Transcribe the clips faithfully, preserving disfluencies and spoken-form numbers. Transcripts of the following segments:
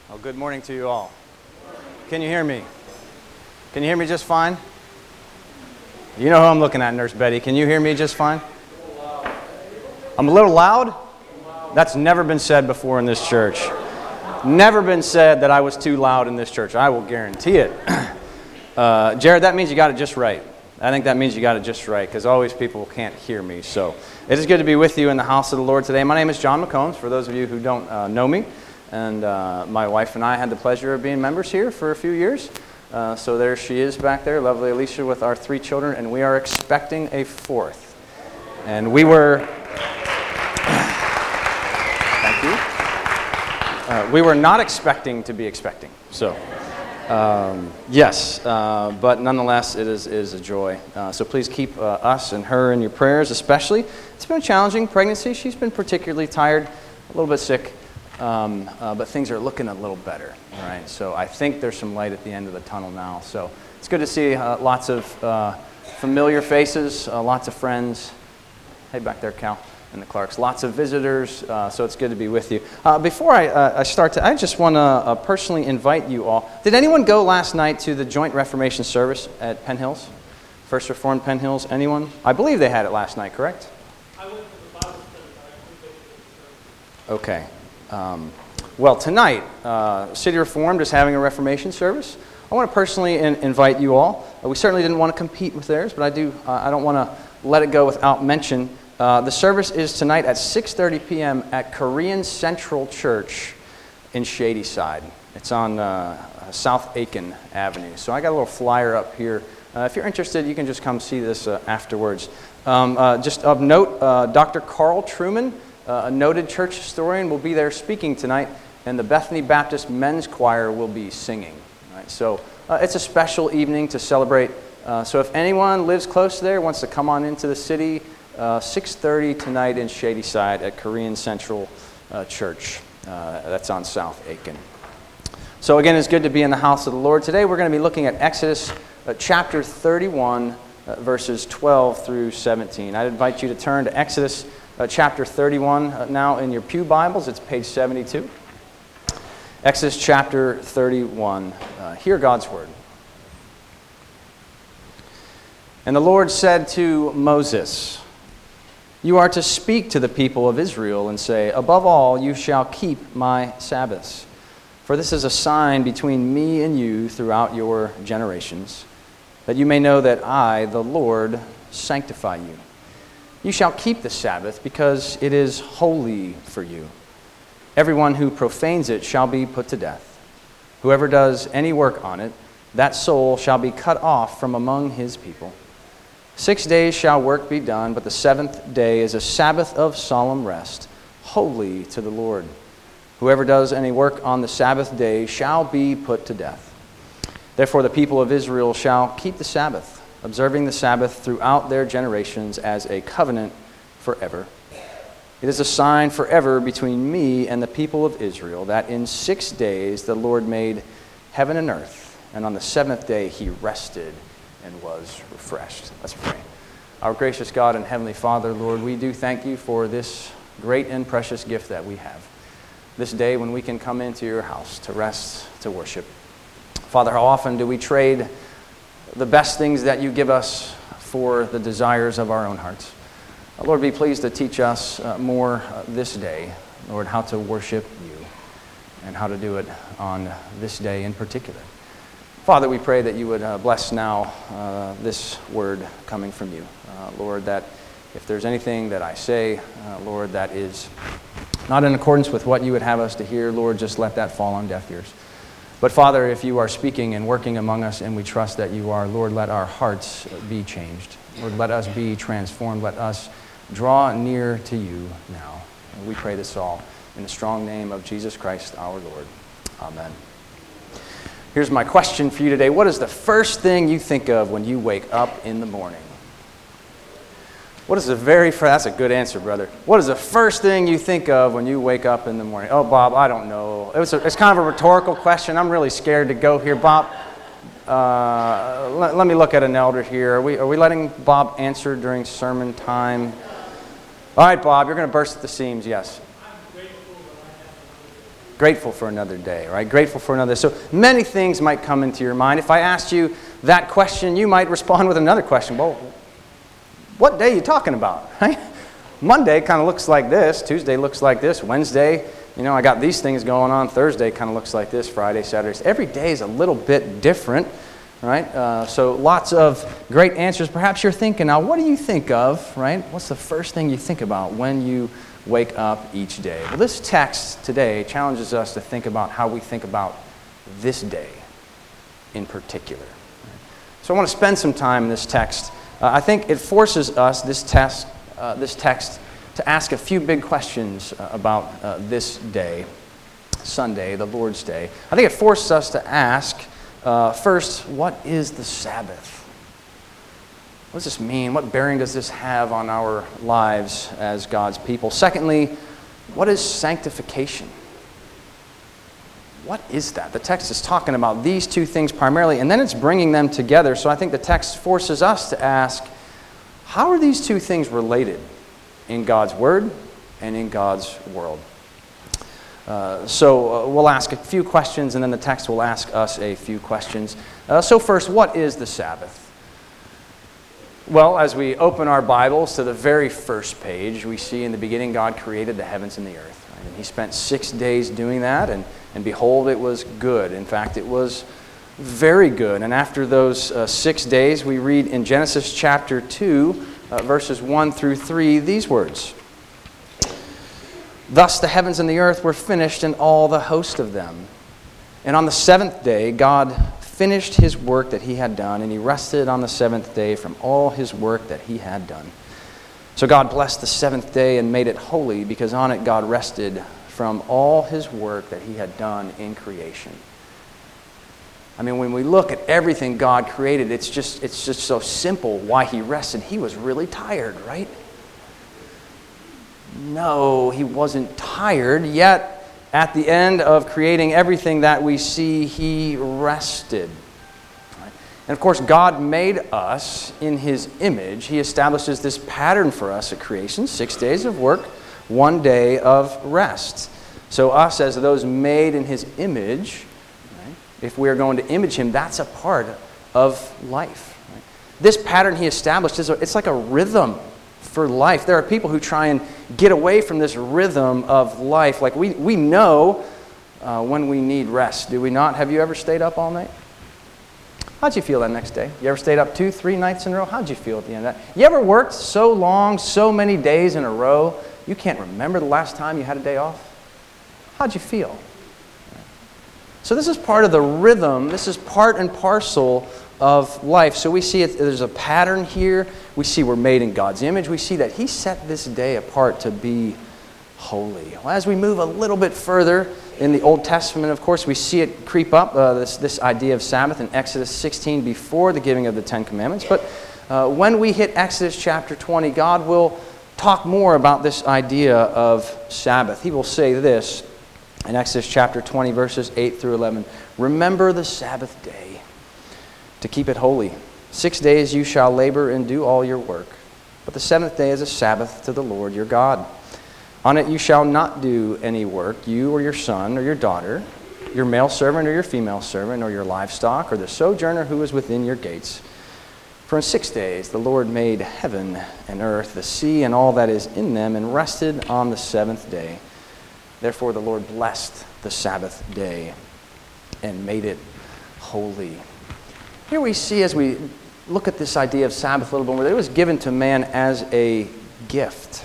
Well, good morning to you all. Can you hear me? Can you hear me just fine? You know who I'm looking at, Nurse Betty. Can you hear me just fine? I'm a little loud? That's never been said before in this church. Never been said that I was too loud in this church. I will guarantee it. Uh, Jared, that means you got it just right. I think that means you got it just right, because always people can't hear me. So it is good to be with you in the house of the Lord today. My name is John McCombs, for those of you who don't uh, know me. And uh, my wife and I had the pleasure of being members here for a few years. Uh, so there she is back there, lovely Alicia with our three children, and we are expecting a fourth. And we were... Thank you. Uh, we were not expecting to be expecting. So... Um, yes, uh, but nonetheless, it is, it is a joy. Uh, so please keep uh, us and her in your prayers, especially. It's been a challenging pregnancy. She's been particularly tired, a little bit sick, um, uh, but things are looking a little better. All right, so I think there's some light at the end of the tunnel now. So it's good to see uh, lots of uh, familiar faces, uh, lots of friends. Hey, back there, Cal. And the Clarks, lots of visitors, uh, so it's good to be with you. Uh, before I, uh, I start, to, I just want to uh, personally invite you all. Did anyone go last night to the Joint Reformation Service at Penn Hills? First Reformed Penn Hills? Anyone? I believe they had it last night, correct? I went to the Bible study, but I couldn't go to the service. Okay. Um, well, tonight, uh, City Reformed is having a Reformation service. I want to personally in, invite you all. Uh, we certainly didn't want to compete with theirs, but I do. Uh, I don't want to let it go without mention. Uh, the service is tonight at six thirty p.m. at Korean Central Church in Shadyside. It's on uh, South Aiken Avenue. So I got a little flyer up here. Uh, if you're interested, you can just come see this uh, afterwards. Um, uh, just of note, uh, Doctor Carl Truman, uh, a noted church historian, will be there speaking tonight, and the Bethany Baptist Men's Choir will be singing. All right, so uh, it's a special evening to celebrate. Uh, so if anyone lives close there, wants to come on into the city, Uh, six thirty tonight in Shadyside at Korean Central uh, Church. Uh, that's on South Aiken. So again, it's good to be in the house of the Lord. Today we're going to be looking at Exodus uh, chapter thirty-one, uh, verses twelve through seventeen. I'd invite you to turn to Exodus uh, chapter thirty-one uh, now in your pew Bibles. It's page seventy-two. Exodus chapter thirty-one. Uh, hear God's word. And the Lord said to Moses, "You are to speak to the people of Israel and say, above all, you shall keep my Sabbaths. For this is a sign between me and you throughout your generations, that you may know that I, the Lord, sanctify you. You shall keep the Sabbath because it is holy for you. Everyone who profanes it shall be put to death. Whoever does any work on it, that soul shall be cut off from among his people. Six days shall work be done, but the seventh day is a Sabbath of solemn rest, holy to the Lord. Whoever does any work on the Sabbath day shall be put to death. Therefore the people of Israel shall keep the Sabbath, observing the Sabbath throughout their generations as a covenant forever. It is a sign forever between me and the people of Israel, that in six days the Lord made heaven and earth, and on the seventh day he rested and was refreshed." Let's pray. Our gracious God and Heavenly Father, Lord, we do thank you for this great and precious gift that we have. This day when we can come into your house to rest, to worship. Father, how often do we trade the best things that you give us for the desires of our own hearts? Lord, be pleased to teach us uh, more uh, this day, Lord, how to worship you and how to do it on this day in particular. Father, we pray that you would uh, bless now uh, this word coming from you. Uh, Lord, that if there's anything that I say, uh, Lord, that is not in accordance with what you would have us to hear, Lord, just let that fall on deaf ears. But Father, if you are speaking and working among us, and we trust that you are, Lord, let our hearts be changed. Lord, let us be transformed. Let us draw near to you now. And we pray this all in the strong name of Jesus Christ, our Lord. Amen. Here's my question for you today. What is the first thing you think of when you wake up in the morning? What is the very first, that's a good answer, brother. What is the first thing you think of when you wake up in the morning? Oh, Bob, I don't know. It was a, it's kind of a rhetorical question. I'm really scared to go here. Bob, uh, let, let me look at an elder here. Are we, are we letting Bob answer during sermon time? All right, Bob, you're going to burst at the seams, yes. Grateful for another day, right? Grateful for another. So many things might come into your mind. If I asked you that question, you might respond with another question. Well, what day are you talking about, right? Monday kind of looks like this. Tuesday looks like this. Wednesday, you know, I got these things going on. Thursday kind of looks like this. Friday, Saturday. Every day is a little bit different, right? Uh, so lots of great answers. Perhaps you're thinking, now, what do you think of, right? What's the first thing you think about when you wake up each day? Well, this text today challenges us to think about how we think about this day in particular. So I want to spend some time in this text. Uh, I think it forces us, this text, uh, this text, to ask a few big questions uh, about uh, this day, Sunday, the Lord's Day. I think it forces us to ask, uh, first, what is the Sabbath? What does this mean? What bearing does this have on our lives as God's people? Secondly, what is sanctification? What is that? The text is talking about these two things primarily, and then it's bringing them together. So I think the text forces us to ask, how are these two things related in God's Word and in God's world? Uh, so uh, we'll ask a few questions, and then the text will ask us a few questions. Uh, so first, what is the Sabbath? Well, as we open our Bibles to the very first page, we see in the beginning God created the heavens and the earth. Right? And He spent six days doing that, and, and behold, it was good. In fact, it was very good. And after those uh, six days, we read in Genesis chapter two, uh, verses one through three, these words. Thus the heavens and the earth were finished, and all the host of them. And on the seventh day, God finished His work that He had done, and He rested on the seventh day from all His work that He had done. So God blessed the seventh day and made it holy, because on it God rested from all His work that He had done in creation. I mean, when we look at everything God created, it's just, it's just so simple why He rested. He was really tired, right? No, He wasn't tired, yet at the end of creating everything that we see, He rested. Right? And of course, God made us in His image. He establishes this pattern for us at creation, six days of work, one day of rest. So us as those made in His image, right, if we are going to image Him, that's a part of life. Right? This pattern He established, is a, it's like a rhythm for life. There are people who try and get away from this rhythm of life. Like we, we know uh, when we need rest, do we not? Have you ever stayed up all night? How'd you feel that next day? You ever stayed up two, three nights in a row? How'd you feel at the end of that? You ever worked so long, so many days in a row, you can't remember the last time you had a day off? How'd you feel? So this is part of the rhythm. This is part and parcel of life. So we see it, there's a pattern here. We see we're made in God's image. We see that He set this day apart to be holy. Well, as we move a little bit further in the Old Testament, of course, we see it creep up, uh, this, this idea of Sabbath in Exodus sixteen before the giving of the Ten Commandments. But uh, when we hit Exodus chapter twenty, God will talk more about this idea of Sabbath. He will say this in Exodus chapter twenty, verses eight through eleven. Remember the Sabbath day, to keep it holy. Six days you shall labor and do all your work. But the seventh day is a Sabbath to the Lord your God. On it you shall not do any work, you or your son or your daughter, your male servant or your female servant, or your livestock, or the sojourner who is within your gates. For in six days the Lord made heaven and earth, the sea and all that is in them, and rested on the seventh day. Therefore the Lord blessed the Sabbath day and made it holy. Here we see, as we look at this idea of Sabbath a little bit more, that it was given to man as a gift.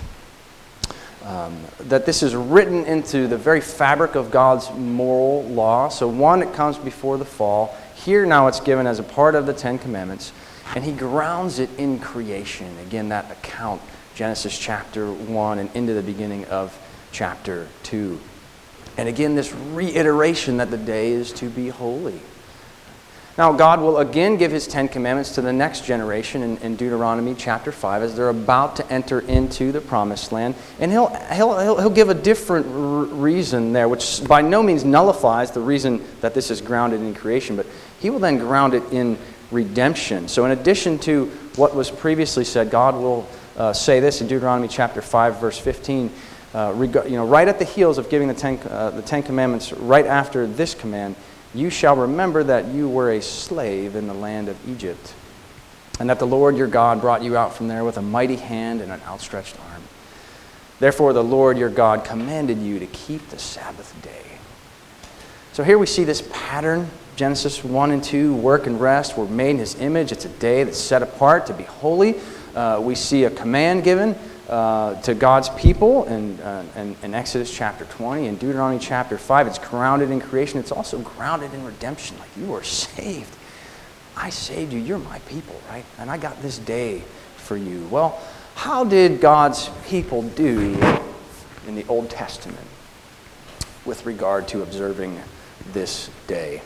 Um, that this is written into the very fabric of God's moral law. So one, it comes before the fall. Here now it's given as a part of the Ten Commandments. And He grounds it in creation. Again, that account, Genesis chapter one and into the beginning of chapter two. And again, this reiteration that the day is to be holy. Now, God will again give His Ten Commandments to the next generation in, in Deuteronomy chapter five as they're about to enter into the Promised Land. And He'll, he'll, he'll, he'll give a different r- reason there, which by no means nullifies the reason that this is grounded in creation, but He will then ground it in redemption. So in addition to what was previously said, God will uh, say this in Deuteronomy chapter five, verse fifteen, uh, reg- you know, right at the heels of giving the Ten, uh, the Ten Commandments, right after this command, you shall remember that you were a slave in the land of Egypt, and that the Lord your God brought you out from there with a mighty hand and an outstretched arm. Therefore the Lord your God commanded you to keep the Sabbath day. So here we see this pattern. Genesis one and two, work and rest. We're made in His image. It's a day that's set apart to be holy. Uh, we see a command given uh, to God's people in, uh, in, in Exodus chapter twenty and Deuteronomy chapter five. It's grounded in creation. It's also grounded in redemption. Like, you are saved. I saved you. You're my people, right? And I got this day for you. Well, how did God's people do in the Old Testament with regard to observing this day?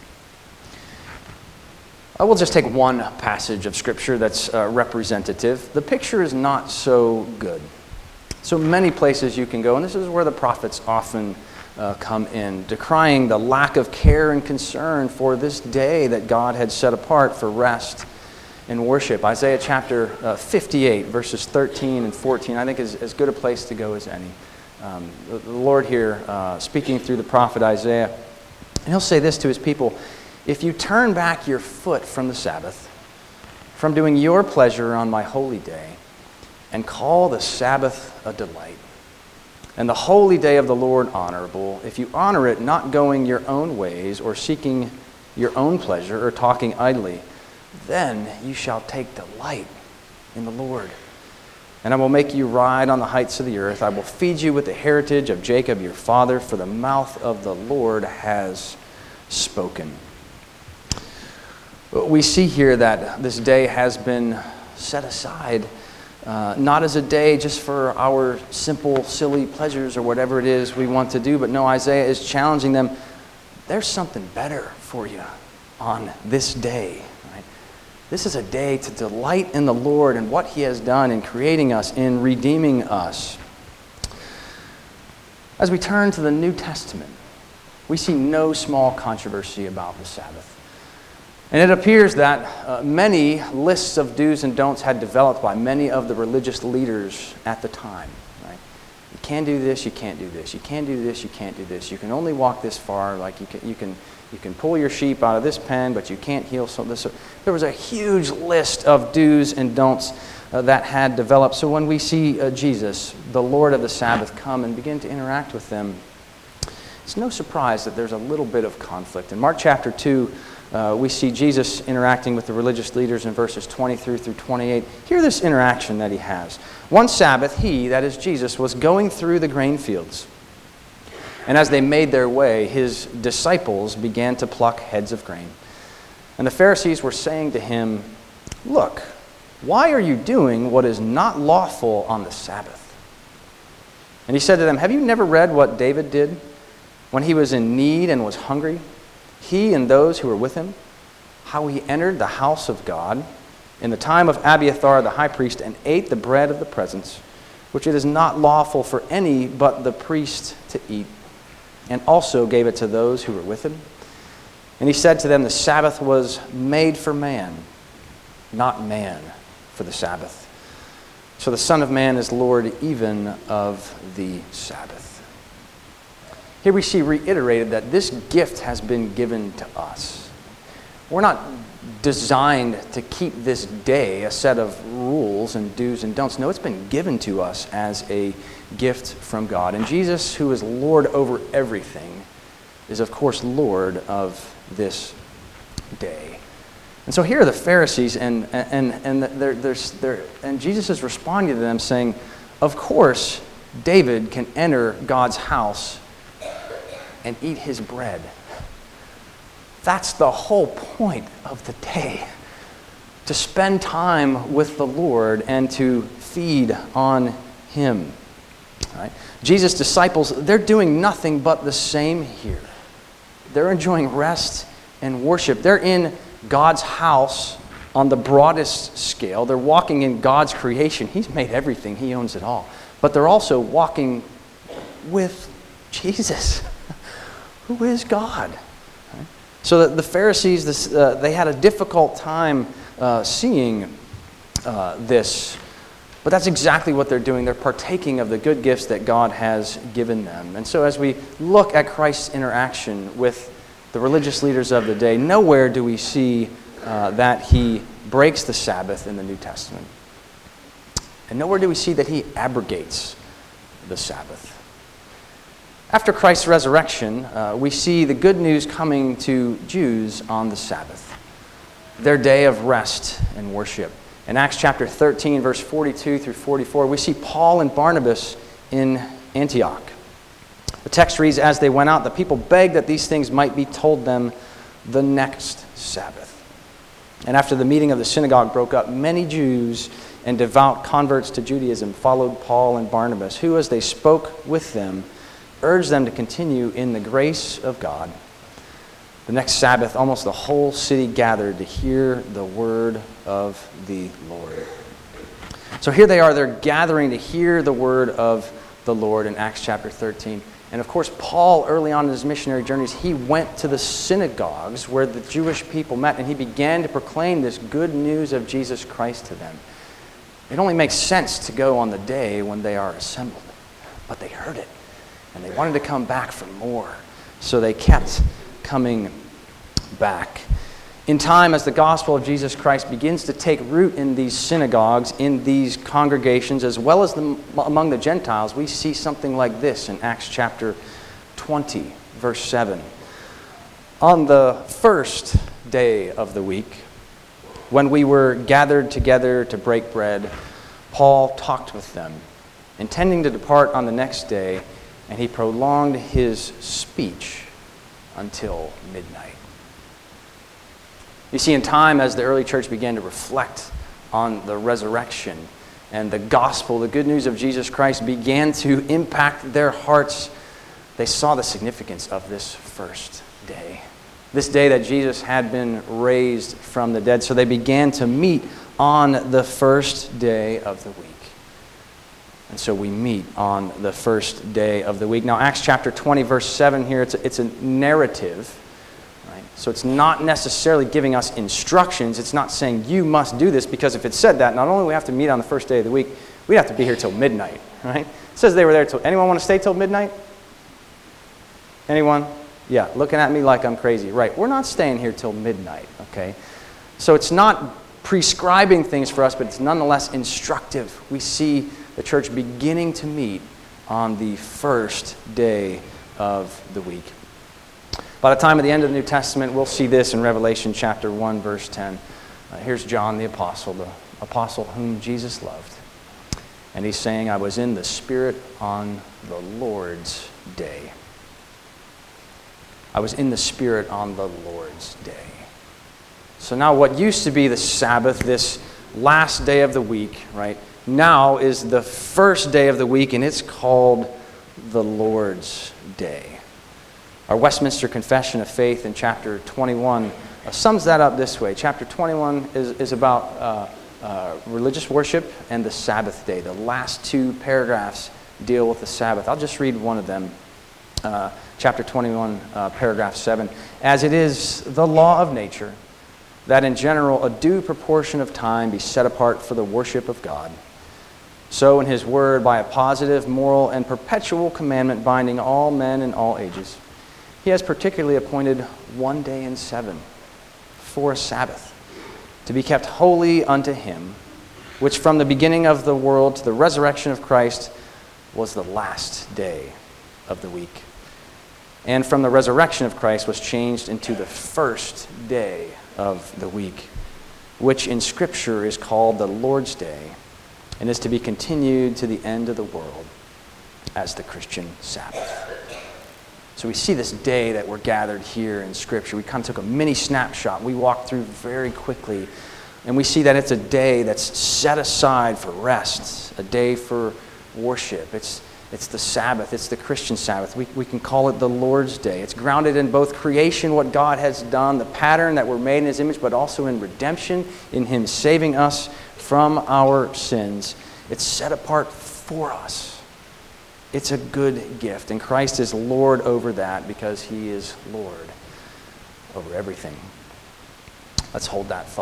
I will just take one passage of Scripture that's uh, representative. The picture is not so good. So many places you can go, and this is where the prophets often uh, come in, decrying the lack of care and concern for this day that God had set apart for rest and worship. Isaiah chapter uh, fifty-eight, verses thirteen and fourteen, I think is as good a place to go as any. Um, the, the Lord here, uh, speaking through the prophet Isaiah, and He'll say this to His people: if you turn back your foot from the Sabbath, from doing your pleasure on my holy day, and call the Sabbath a delight, and the holy day of the Lord honorable, if you honor it, not going your own ways, or seeking your own pleasure, or talking idly, then you shall take delight in the Lord. And I will make you ride on the heights of the earth. I will feed you with the heritage of Jacob your father, for the mouth of the Lord has spoken. We see here that this day has been set aside, uh, not as a day just for our simple, silly pleasures or whatever it is we want to do, but no, Isaiah is challenging them. There's something better for you on this day. Right? This is a day to delight in the Lord and what He has done in creating us, in redeeming us. As we turn to the New Testament, we see no small controversy about the Sabbath. And it appears that uh, many lists of do's and don'ts had developed by many of the religious leaders at the time. Right? You can't do this, you can't do this. You can't do this, you can't do this. You can only walk this far. Like you can, you can, you can pull your sheep out of this pen, but you can't heal so this. So there was a huge list of do's and don'ts uh, that had developed. So when we see uh, Jesus, the Lord of the Sabbath, come and begin to interact with them, it's no surprise that there's a little bit of conflict. In Mark chapter two, Uh, we see Jesus interacting with the religious leaders in verses twenty-three through twenty-eight. Hear this interaction that He has. One Sabbath, He, that is Jesus, was going through the grain fields. And as they made their way, His disciples began to pluck heads of grain. And the Pharisees were saying to Him, "Look, why are you doing what is not lawful on the Sabbath?" And He said to them, "Have you never read what David did when he was in need and was hungry? He and those who were with him, how he entered the house of God in the time of Abiathar the high priest and ate the bread of the presence, which it is not lawful for any but the priest to eat, and also gave it to those who were with him. And he said to them, the Sabbath was made for man, not man for the Sabbath. So the Son of Man is Lord even of the Sabbath." Here we see reiterated that this gift has been given to us. We're not designed to keep this day a set of rules and do's and don'ts. No, it's been given to us as a gift from God. And Jesus, who is Lord over everything, is of course Lord of this day. And so here are the Pharisees, and and and they're, they're, they're, and Jesus is responding to them saying, of course, David can enter God's house and eat his bread. That's the whole point of the day. To spend time with the Lord and to feed on Him. Right? Jesus' disciples, they're doing nothing but the same here. They're enjoying rest and worship. They're in God's house on the broadest scale. They're walking in God's creation. He's made everything. He owns it all. But they're also walking with Jesus, who is God. Right? So that the Pharisees, this, uh, they had a difficult time uh, seeing uh, this But that's exactly what they're doing. They're partaking of the good gifts that God has given them. And so as we look at Christ's interaction with the religious leaders of the day, nowhere do we see uh, that he breaks the Sabbath in the New Testament. And nowhere do we see that he abrogates the Sabbath. After Christ's resurrection, uh, we see the good news coming to Jews on the Sabbath, their day of rest and worship. In Acts chapter thirteen, verse forty-two through forty-four, we see Paul and Barnabas in Antioch. The text reads, "As they went out, the people begged that these things might be told them the next Sabbath. And after the meeting of the synagogue broke up, many Jews and devout converts to Judaism followed Paul and Barnabas, who, as they spoke with them, urged them to continue in the grace of God. The next Sabbath, almost the whole city gathered to hear the word of the Lord." So here they are, they're gathering to hear the word of the Lord in Acts chapter thirteen. And of course, Paul, early on in his missionary journeys, he went to the synagogues where the Jewish people met, and he began to proclaim this good news of Jesus Christ to them. It only makes sense to go on the day when they are assembled. But they heard it, and they wanted to come back for more. So they kept coming back. In time, as the gospel of Jesus Christ begins to take root in these synagogues, in these congregations, as well as the, among the Gentiles, we see something like this in Acts chapter twenty, verse seven. "On the first day of the week, when we were gathered together to break bread, Paul talked with them, intending to depart on the next day, and he prolonged his speech until midnight." You see, in time, as the early church began to reflect on the resurrection and the gospel, the good news of Jesus Christ began to impact their hearts. They saw the significance of this first day, this day that Jesus had been raised from the dead. So they began to meet on the first day of the week. And so we meet on the first day of the week. Now, Acts chapter twenty, verse seven here, it's a, it's a narrative. Right? So it's not necessarily giving us instructions. It's not saying you must do this, because if it said that, not only do we have to meet on the first day of the week, we'd have to be here till midnight. Right? It says they were there till... Anyone want to stay till midnight? Anyone? Yeah, looking at me like I'm crazy. Right, we're not staying here till midnight, okay? So it's not prescribing things for us, but it's nonetheless instructive. We see the church beginning to meet on the first day of the week. By the time of the end of the New Testament, we'll see this in Revelation chapter one, verse ten. Uh, here's John the apostle, the apostle whom Jesus loved. And he's saying, "I was in the Spirit on the Lord's day." I was in the Spirit on the Lord's day. So now what used to be the Sabbath, this last day of the week, right, now is the first day of the week, and it's called the Lord's Day. Our Westminster Confession of Faith in chapter twenty-one uh, sums that up this way. Chapter twenty-one is, is about uh, uh, religious worship and the Sabbath day. The last two paragraphs deal with the Sabbath. I'll just read one of them. Uh, chapter twenty-one, uh, paragraph seven. "As it is the law of nature, that in general a due proportion of time be set apart for the worship of God, so in his word, by a positive, moral, and perpetual commandment binding all men in all ages, he has particularly appointed one day in seven for a Sabbath, to be kept holy unto him, which from the beginning of the world to the resurrection of Christ was the last day of the week. And from the resurrection of Christ was changed into the first day of the week, which in Scripture is called the Lord's Day, and is to be continued to the end of the world as the Christian Sabbath." So we see this day that we're gathered here in Scripture. We kind of took a mini snapshot. We walked through very quickly, and we see that it's a day that's set aside for rest, a day for worship. It's It's the Sabbath. It's the Christian Sabbath. We, we can call it the Lord's Day. It's grounded in both creation, what God has done, the pattern that we're made in his image, but also in redemption, in him saving us from our sins. It's set apart for us. It's a good gift, and Christ is Lord over that because he is Lord over everything. Let's hold that thought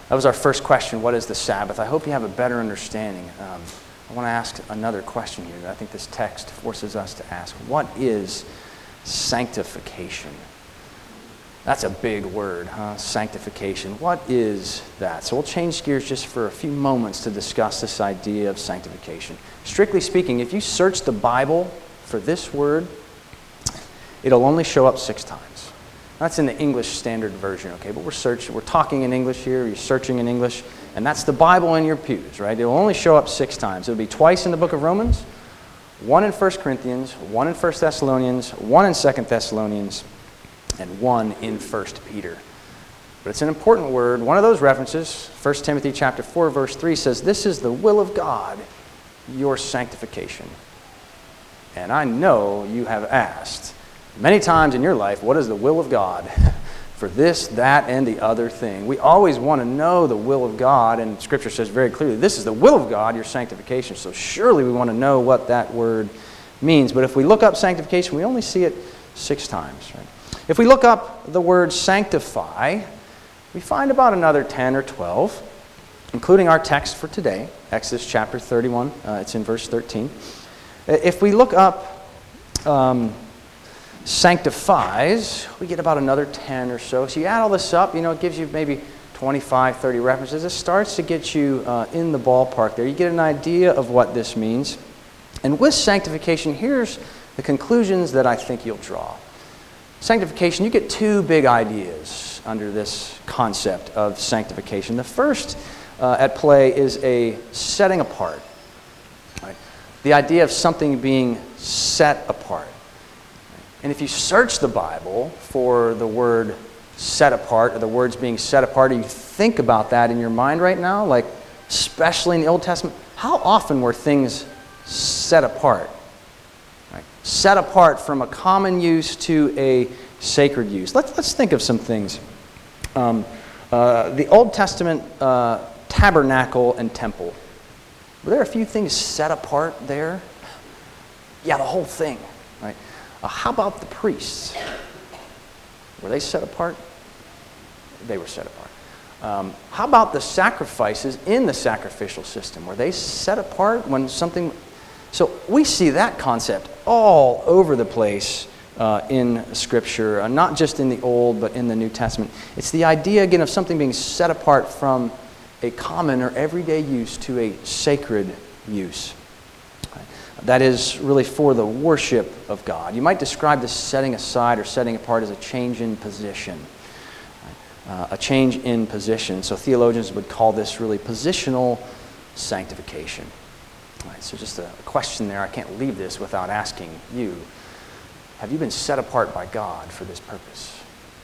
That was our first question, what is the Sabbath? I hope you have a better understanding. Um, I want to ask another question here that I think this text forces us to ask. What is sanctification? That's a big word, huh? Sanctification. What is that? So we'll change gears just for a few moments to discuss this idea of sanctification. Strictly speaking, if you search the Bible for this word, it'll only show up six times. That's in the English Standard Version, okay? But we're searching, we're talking in English here, you're searching in English, and that's the Bible in your pews, right? It'll only show up six times. It'll be twice in the book of Romans, one in First Corinthians, one in First Thessalonians, one in Second Thessalonians, and one in First Peter. But it's an important word. One of those references, First Timothy chapter four, verse three, says, "This is the will of God, your sanctification." And I know you have asked many times in your life, what is the will of God for this, that, and the other thing? We always want to know the will of God, and Scripture says very clearly, this is the will of God, your sanctification. So surely we want to know what that word means. But if we look up sanctification, we only see it six times. Right? If we look up the word sanctify, we find about another ten or twelve, including our text for today, Exodus chapter thirty-one. Uh, it's in verse thirteen. If we look up um, sanctifies, we get about another ten or so. So you add all this up, you know, it gives you maybe twenty-five, thirty references. It starts to get you uh, in the ballpark there. You get an idea of what this means. And with sanctification, here's the conclusions that I think you'll draw. Sanctification, you get two big ideas under this concept of sanctification. The first uh, at play is a setting apart. Right? The idea of something being set apart. And if you search the Bible for the word set apart, or the words being set apart, or you think about that in your mind right now, like especially in the Old Testament, how often were things set apart? Right? Set apart from a common use to a sacred use. Let's, let's think of some things. Um, uh, the Old Testament uh, tabernacle and temple. Were there a few things set apart there? Yeah, the whole thing. Right? Uh, how about the priests? Were they set apart? They were set apart. Um, how about the sacrifices in the sacrificial system? Were they set apart when something... So we see that concept all over the place uh, in Scripture, uh, not just in the Old, but in the New Testament. It's the idea, again, of something being set apart from a common or everyday use to a sacred use. That is really for the worship of God. You might describe this setting aside or setting apart as a change in position. Uh, a change in position. So theologians would call this really positional sanctification. All right, so just a question there. I can't leave this without asking you, have you been set apart by God for this purpose?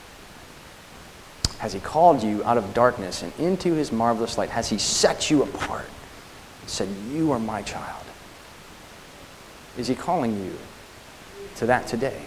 Has He called you out of darkness and into His marvelous light? Has He set you apart and said, you are my child? Is He calling you to that today?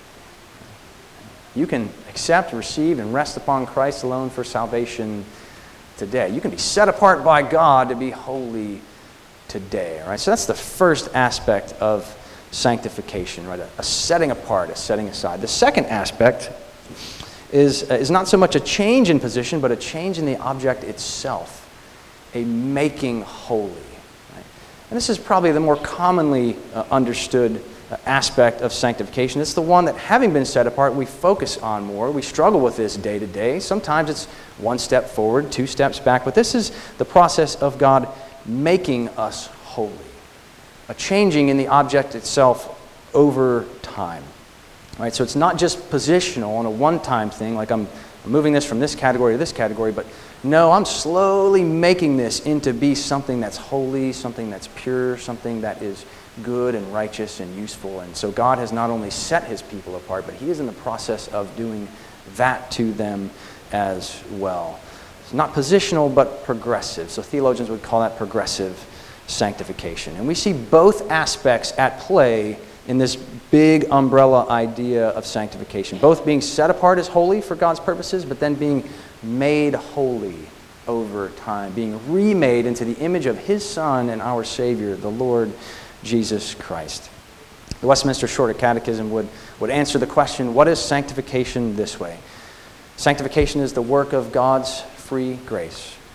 You can accept, receive, and rest upon Christ alone for salvation today. You can be set apart by God to be holy today. All right? So that's the first aspect of sanctification, right? A, a setting apart, a setting aside. The second aspect is, uh, is not so much a change in position, but a change in the object itself, a making holy. Right? And this is probably the more commonly uh, understood uh, aspect of sanctification. It's the one that, having been set apart, we focus on more. We struggle with this day to day. Sometimes it's one step forward, two steps back, but this is the process of God making us holy, a changing in the object itself over time. Right? So it's not just positional on a one-time thing, like I'm moving this from this category to this category, but no, I'm slowly making this into be something that's holy, something that's pure, something that is good and righteous and useful. And so God has not only set His people apart, but He is in the process of doing that to them as well. Not positional, but progressive. So theologians would call that progressive sanctification. And we see both aspects at play in this big umbrella idea of sanctification. Both being set apart as holy for God's purposes, but then being made holy over time. Being remade into the image of His Son and our Savior, the Lord Jesus Christ. The Westminster Shorter Catechism would, would answer the question, what is sanctification, this way? Sanctification is the work of God's free grace,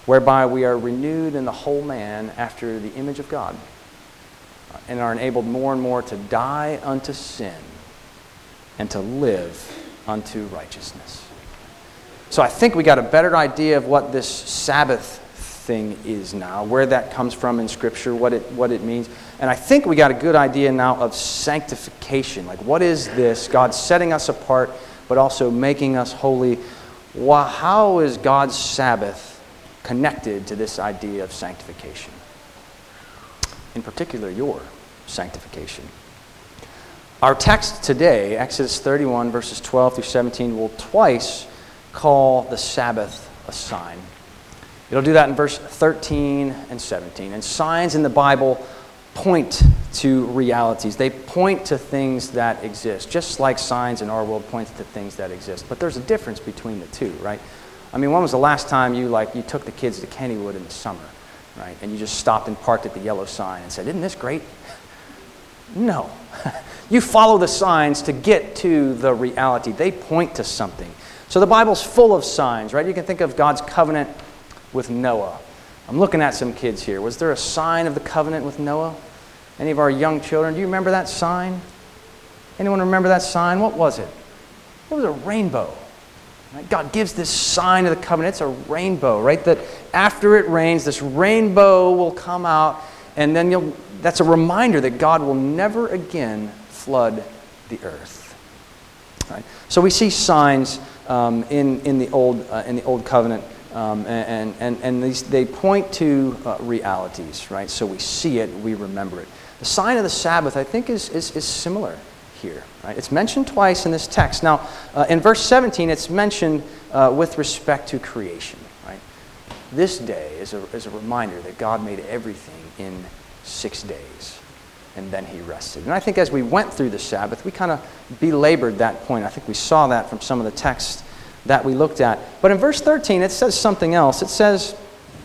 whereby we are renewed in the whole man after the image of God, and are enabled more and more to die unto sin and to live unto righteousness. So I think we got a better idea of what this Sabbath thing is now, where that comes from in Scripture, what it what it means. And I think we got a good idea now of sanctification. Like, what is this? God setting us apart, but also making us holy. Well, how is God's Sabbath connected to this idea of sanctification? In particular, your sanctification. Our text today, Exodus thirty-one, verses twelve through seventeen, will twice call the Sabbath a sign. It'll do that in verse thirteen and seventeen. And signs in the Bible point to realities. They point to things that exist, just like signs in our world point to things that exist. But there's a difference between the two, right? I mean, when was the last time you like you took the kids to Kennywood in the summer, right? And you just stopped and parked at the yellow sign and said, "Isn't this great?" No. You follow the signs to get to the reality. They point to something. So the Bible's full of signs, right? You can think of God's covenant with Noah. I'm looking at some kids here. Was there a sign of the covenant with Noah? Any of our young children, do you remember that sign? Anyone remember that sign? What was it? It was a rainbow. Right? God gives this sign of the covenant. It's a rainbow, right? That after it rains, this rainbow will come out, and then you'll. That's a reminder that God will never again flood the earth. Right? So we see signs um, in in the old uh, in the old covenant. Um, and and, and these, they point to uh, realities, right? So we see it, we remember it. The sign of the Sabbath, I think, is, is, is similar here. Right? It's mentioned twice in this text. Now, uh, in verse seventeen, it's mentioned uh, with respect to creation. Right? This day is a, is a reminder that God made everything in six days, and then He rested. And I think as we went through the Sabbath, we kind of belabored that point. I think we saw that from some of the texts that we looked at. But in verse thirteen, it says something else. It says,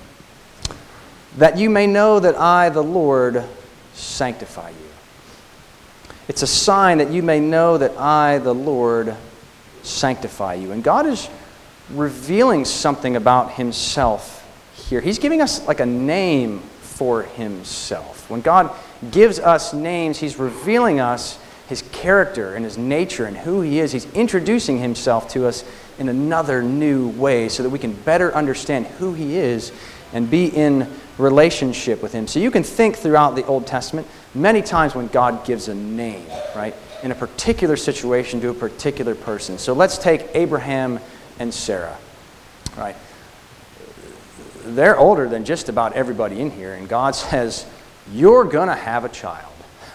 that you may know that I, the Lord, sanctify you. It's a sign that you may know that I, the Lord, sanctify you. And God is revealing something about Himself here. He's giving us like a name for Himself. When God gives us names, He's revealing us His character and His nature and who He is. He's introducing Himself to us in another new way so that we can better understand who He is and be in relationship with Him. So you can think throughout the Old Testament many times when God gives a name, right, in a particular situation to a particular person. So let's take Abraham and Sarah, right? They're older than just about everybody in here, and God says, you're going to have a child.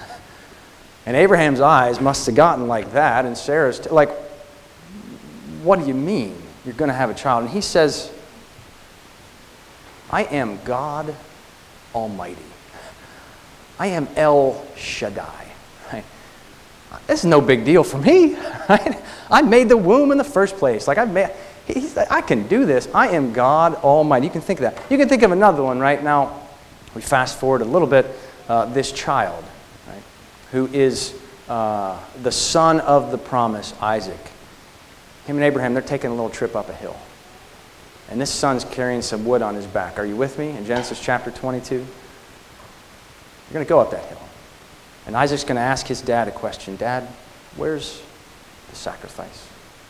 And Abraham's eyes must have gotten like that, and Sarah's t- like, what do you mean you're going to have a child? And he says, I am God Almighty. I am El Shaddai. Right? This is no big deal for me. Right? I made the womb in the first place. Like I made, he's, I can do this. I am God Almighty. You can think of that. You can think of another one right now. We fast forward a little bit. Uh, this child, right, who is uh, the son of the promise, Isaac. Him and Abraham, they're taking a little trip up a hill. And this son's carrying some wood on his back. Are you with me in Genesis chapter twenty-two? You're going to go up that hill. And Isaac's going to ask his dad a question. Dad, where's the sacrifice?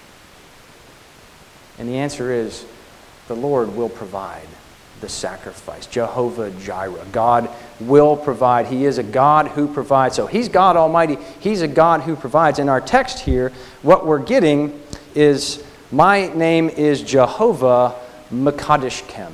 And the answer is, the Lord will provide the sacrifice. Jehovah Jireh. God will provide. He is a God who provides. So He's God Almighty. He's a God who provides. In our text here, what we're getting is, my name is Jehovah Makadishkem.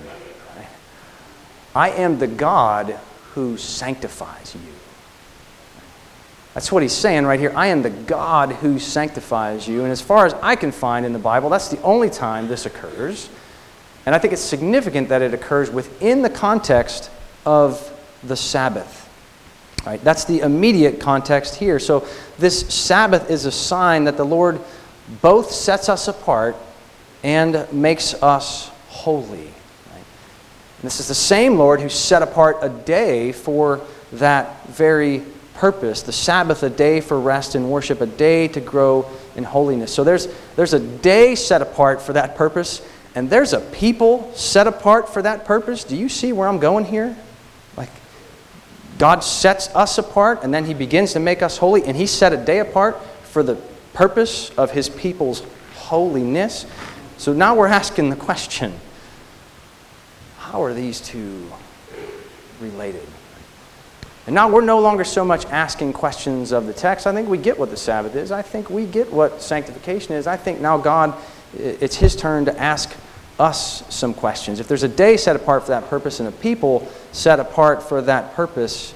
I am the God who sanctifies you. That's what He's saying right here. I am the God who sanctifies you. And as far as I can find in the Bible, that's the only time this occurs. And I think it's significant that it occurs within the context of the Sabbath. Right? That's the immediate context here. So this Sabbath is a sign that the Lord both sets us apart and makes us holy. Right? And this is the same Lord who set apart a day for that very purpose. The Sabbath, a day for rest and worship, a day to grow in holiness. So there's, there's a day set apart for that purpose, and there's a people set apart for that purpose. Do you see where I'm going here? Like, God sets us apart, and then he begins to make us holy, and he set a day apart for the purpose of his people's holiness. So now we're asking the question, how are these two related? And now we're no longer so much asking questions of the text. I think we get what the Sabbath is. I think we get what sanctification is. I think now God, it's his turn to ask us some questions. If there's a day set apart for that purpose and a people set apart for that purpose,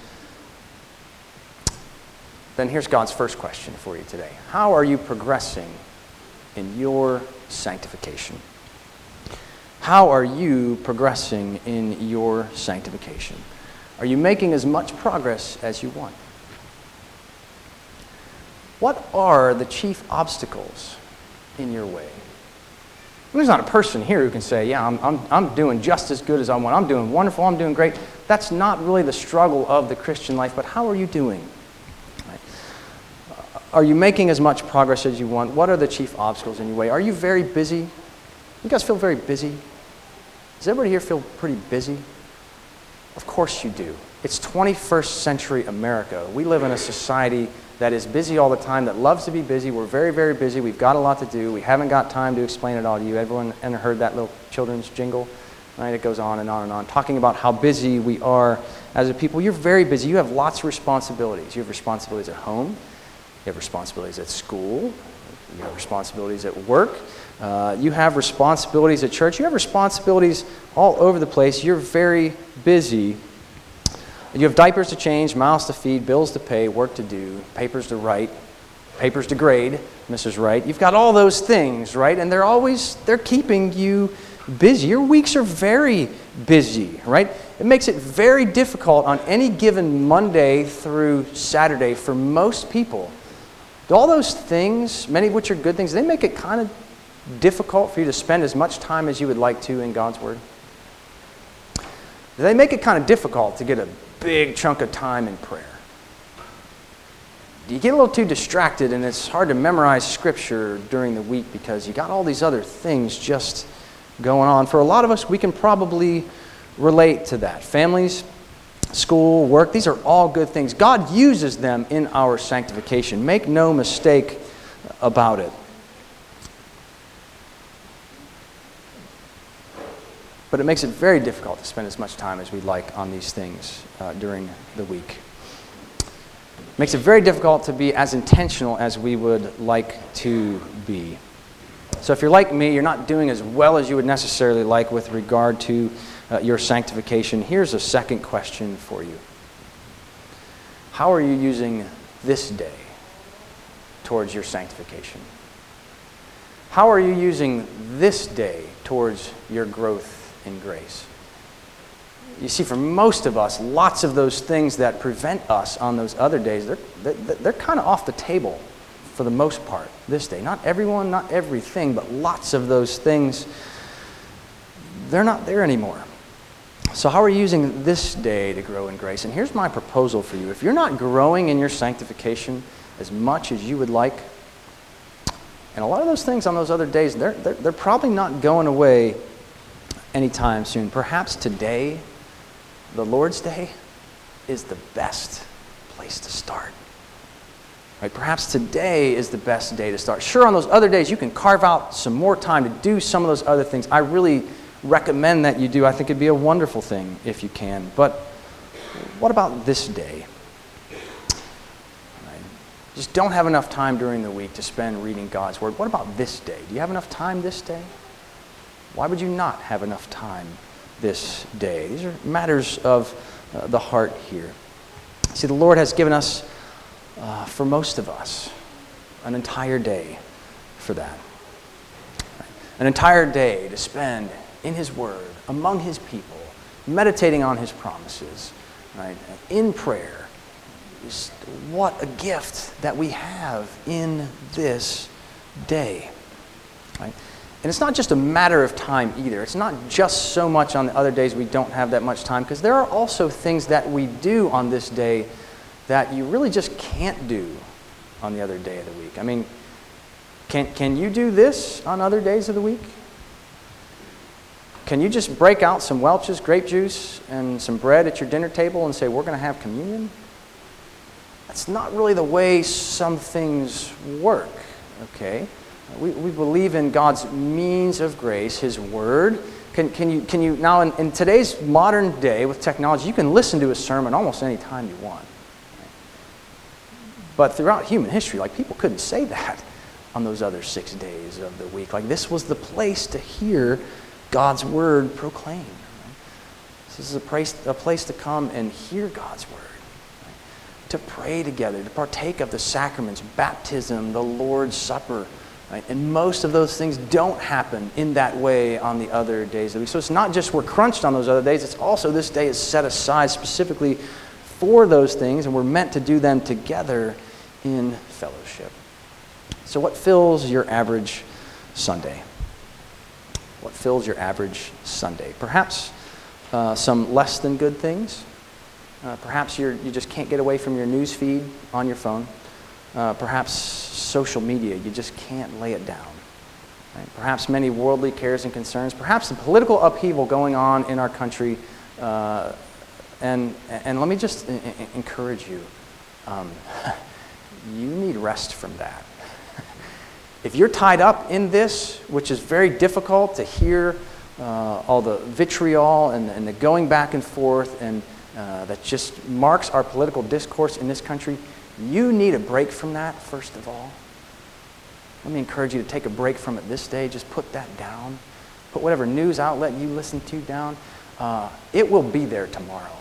then here's God's first question for you today. How are you progressing in your sanctification? How are you progressing in your sanctification? Are you making as much progress as you want? What are the chief obstacles in your way? There's not a person here who can say, yeah, I'm, I'm, I'm doing just as good as I want. I'm doing wonderful. I'm doing great. That's not really the struggle of the Christian life, but how are you doing? Right? Are you making as much progress as you want? What are the chief obstacles in your way? Are you very busy? You guys feel very busy? Does everybody here feel pretty busy? Of course you do. It's twenty-first century America. We live in a society that is busy all the time, that loves to be busy. We're very, very busy. We've got a lot to do. We haven't got time to explain it all to you. Everyone ever heard that little children's jingle? Right? It goes on and on and on, talking about how busy we are as a people. You're very busy. You have lots of responsibilities. You have responsibilities at home. You have responsibilities at school. You have responsibilities at work. Uh, you have responsibilities at church. You have responsibilities all over the place. You're very busy. You have diapers to change, mouths to feed, bills to pay, work to do, papers to write, papers to grade, Missus Wright. You've got all those things, right? And they're always, they're keeping you busy. Your weeks are very busy, right? It makes it very difficult on any given Monday through Saturday for most people. All those things, many of which are good things, they make it kind of difficult for you to spend as much time as you would like to in God's Word. They make it kind of difficult to get a big chunk of time in prayer. You get a little too distracted and it's hard to memorize Scripture during the week because you got all these other things just going on. For a lot of us, we can probably relate to that. Families, school, work, these are all good things. God uses them in our sanctification. Make no mistake about it. But it makes it very difficult to spend as much time as we'd like on these things uh, during the week. It makes it very difficult to be as intentional as we would like to be. So if you're like me, you're not doing as well as you would necessarily like with regard to uh, your sanctification. Here's a second question for you. How are you using this day towards your sanctification? How are you using this day towards your growth in grace? You see, for most of us, lots of those things that prevent us on those other days, they're, they're, they're kind of off the table for the most part this day. Not everyone, not everything, but lots of those things, they're not there anymore. So how are you using this day to grow in grace? And here's my proposal for you. If you're not growing in your sanctification as much as you would like, and a lot of those things on those other days, they're, they're, they're probably not going away anytime soon. Perhaps today, the Lord's Day, is the best place to start. Right? Perhaps today is the best day to start. Sure, on those other days, you can carve out some more time to do some of those other things. I really recommend that you do. I think it'd be a wonderful thing if you can. But what about this day? Right? Just don't have enough time during the week to spend reading God's Word. What about this day? Do you have enough time this day? Why would you not have enough time this day? These are matters of uh, the heart here. See, the Lord has given us, uh, for most of us, an entire day for that. Right? An entire day to spend in His Word, among His people, meditating on His promises, right? In prayer. Just what a gift that we have in this day. Right? And it's not just a matter of time either. It's not just so much on the other days we don't have that much time, because there are also things that we do on this day that you really just can't do on the other day of the week. I mean, can, can you do this on other days of the week? Can you just break out some Welch's grape juice and some bread at your dinner table and say, we're going to have communion? That's not really the way some things work, okay? We, we believe in God's means of grace, His Word. Can, can you, can you now, in, in today's modern day with technology, you can listen to a sermon almost any time you want. But throughout human history, like, people couldn't say that on those other six days of the week. Like, this was the place to hear God's Word proclaimed. Right? This is a place, a place to come and hear God's Word. Right? To pray together, to partake of the sacraments, baptism, the Lord's Supper. Right? And most of those things don't happen in that way on the other days of the week. So it's not just we're crunched on those other days, it's also this day is set aside specifically for those things, and we're meant to do them together in fellowship. So what fills your average Sunday? What fills your average Sunday? Perhaps uh, some less than good things. Uh, perhaps you're, you just can't get away from your news feed on your phone. Uh, perhaps social media, you just can't lay it down. Right? Perhaps many worldly cares and concerns. Perhaps the political upheaval going on in our country. Uh, and, and let me just I- I encourage you. Um, you need rest from that. If you're tied up in this, which is very difficult to hear uh, all the vitriol and, and the going back and forth, and uh, that just marks our political discourse in this country, you need a break from that, first of all. Let me encourage you to take a break from it this day. Just put that down. Put whatever news outlet you listen to down. Uh, it will be there tomorrow.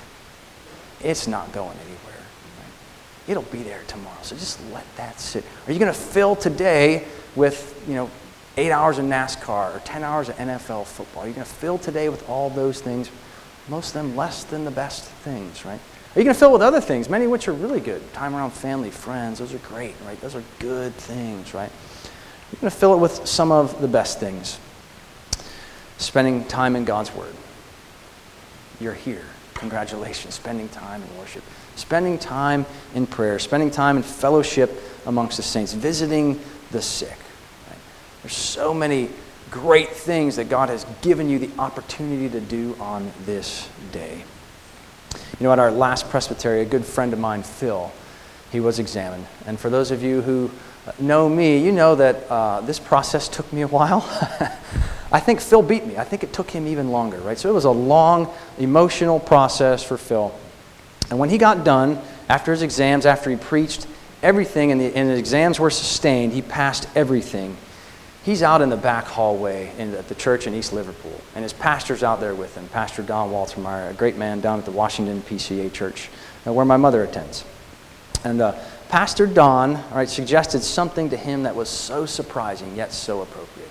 It's not going anywhere. It'll be there tomorrow. So just let that sit. Are you going to fill today with, you know, eight hours of NASCAR or ten hours of N F L football? Are you going to fill today with all those things, most of them less than the best things, right? Are you going to fill with other things, many of which are really good? Time around family, friends, those are great, right? Those are good things, right? You're going to fill it with some of the best things. Spending time in God's Word. You're here. Congratulations. Spending time in worship. Spending time in prayer, spending time in fellowship amongst the saints, visiting the sick. Right? There's so many great things that God has given you the opportunity to do on this day. You know, at our last presbytery, a good friend of mine, Phil, he was examined. And for those of you who know me, you know that uh, this process took me a while. I think Phil beat me. I think it took him even longer, right? So it was a long, emotional process for Phil. And when he got done, after his exams, after he preached, everything, and the, and the exams were sustained, he passed everything. He's out in the back hallway in, at the church in East Liverpool, and his pastor's out there with him, Pastor Don Waltermeyer, a great man down at the Washington P C A Church, uh, where my mother attends. And uh, Pastor Don, all right, suggested something to him that was so surprising, yet so appropriate.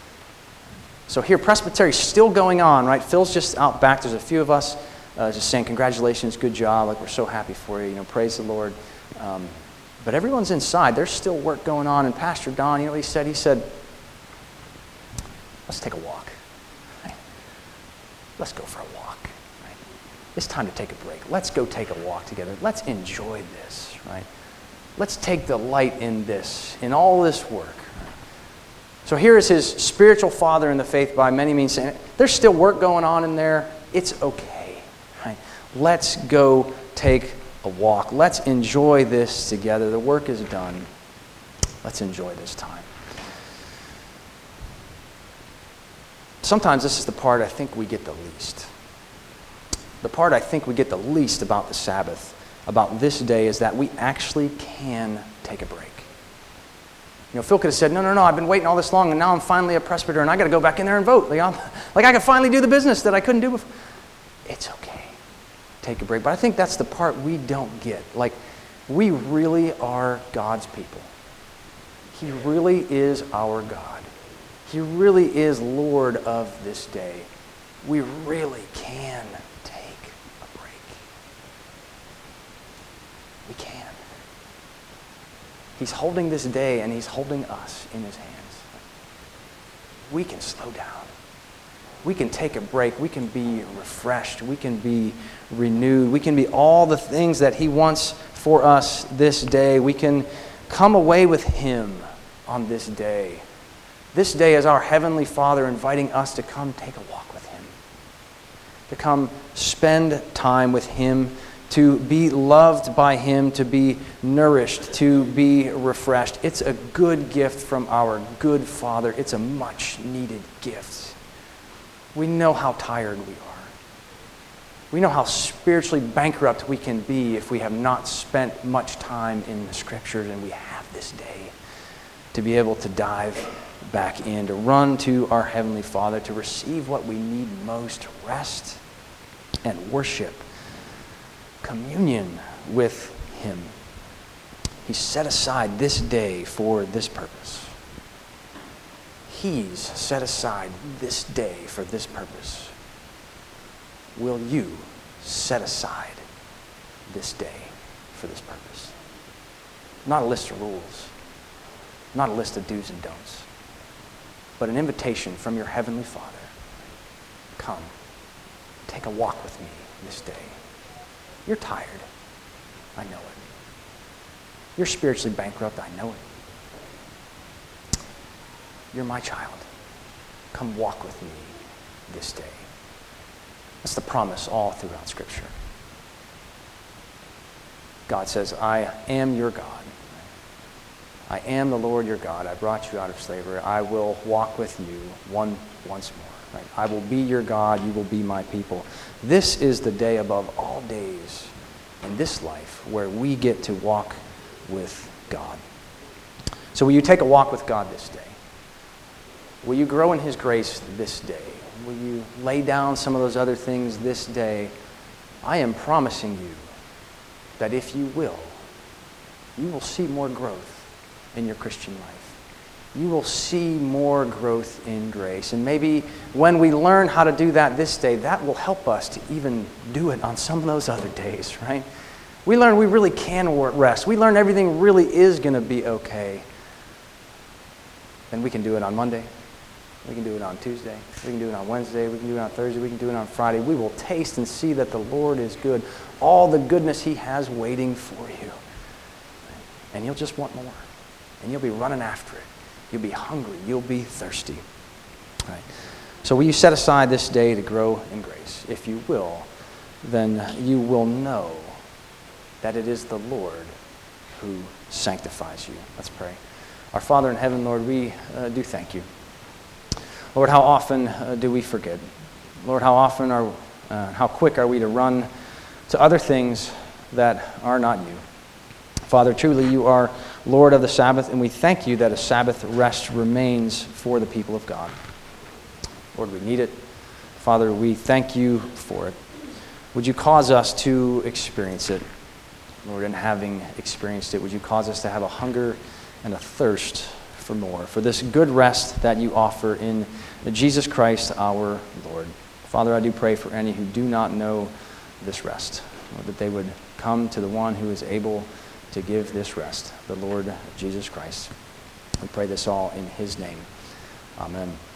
So here, Presbytery's still going on, right? Phil's just out back. There's a few of us Uh, just saying, congratulations, good job, like we're so happy for you, you know, praise the Lord. Um, but everyone's inside. There's still work going on. And Pastor Don, you know what he said? He said, let's take a walk. Right? Let's go for a walk. Right? It's time to take a break. Let's go take a walk together. Let's enjoy this, right? Let's take delight in this, in all this work. Right? So here is his spiritual father in the faith by many means saying, there's still work going on in there. It's okay. Right? Let's go take a walk. Let's enjoy this together. The work is done. Let's enjoy this time. Sometimes this is the part I think we get the least. The part I think we get the least about the Sabbath, about this day, is that we actually can take a break. You know, Phil could have said, no, no, no, I've been waiting all this long, and now I'm finally a presbyter, and I got to go back in there and vote. Like, I'm, like I can finally do the business that I couldn't do before. It's okay. Take a break. But I think that's the part we don't get. Like, we really are God's people. He really is our God. He really is Lord of this day. We really can take a break. We can. He's holding this day, and He's holding us in His hands. We can slow down. We can take a break. We can be refreshed. We can be renewed. We can be all the things that He wants for us this day. We can come away with Him on this day This day is our Heavenly Father inviting us to come take a walk with Him, to come spend time with Him, to be loved by Him, to be nourished, to be refreshed. It's a good gift from our good Father. It's a much needed gift. We know how tired we are. We know how spiritually bankrupt we can be if we have not spent much time in the Scriptures, and we have this day to be able to dive back in, to run to our Heavenly Father, to receive what we need most, rest and worship, communion with Him. He set aside this day for this purpose. He's set aside this day for this purpose. Will you set aside this day for this purpose? Not a list of rules, not a list of do's and don'ts, but an invitation from your Heavenly Father. Come, take a walk with me this day. You're tired. I know it. You're spiritually bankrupt. I know it. You're my child. Come walk with me this day. That's the promise all throughout Scripture. God says, I am your God. I am the Lord your God. I brought you out of slavery. I will walk with you one once more. Right? I will be your God. You will be my people. This is the day above all days in this life where we get to walk with God. So will you take a walk with God this day? Will you grow in His grace this day? Will you lay down some of those other things this day? I am promising you that if you will, you will see more growth in your Christian life. You will see more growth in grace. And maybe when we learn how to do that this day, that will help us to even do it on some of those other days, right? We learn we really can rest. We learn everything really is going to be okay. Then we can do it on Monday. We can do it on Tuesday. We can do it on Wednesday. We can do it on Thursday. We can do it on Friday. We will taste and see that the Lord is good. All the goodness He has waiting for you. And you'll just want more. And you'll be running after it. You'll be hungry. You'll be thirsty. All right. So will you set aside this day to grow in grace? If you will, then you will know that it is the Lord who sanctifies you. Let's pray. Our Father in heaven, Lord, we uh, do thank you. Lord, how often uh, do we forget? Lord, how often are, uh, how quick are we to run to other things that are not you? Father, truly you are Lord of the Sabbath, and we thank you that a Sabbath rest remains for the people of God. Lord, we need it. Father, we thank you for it. Would you cause us to experience it? Lord, and having experienced it, would you cause us to have a hunger and a thirst for more, for this good rest that you offer in Jesus Christ our Lord. Father, I do pray for any who do not know this rest, Lord, that they would come to the one who is able to give this rest, the Lord Jesus Christ. We pray this all in His name. Amen.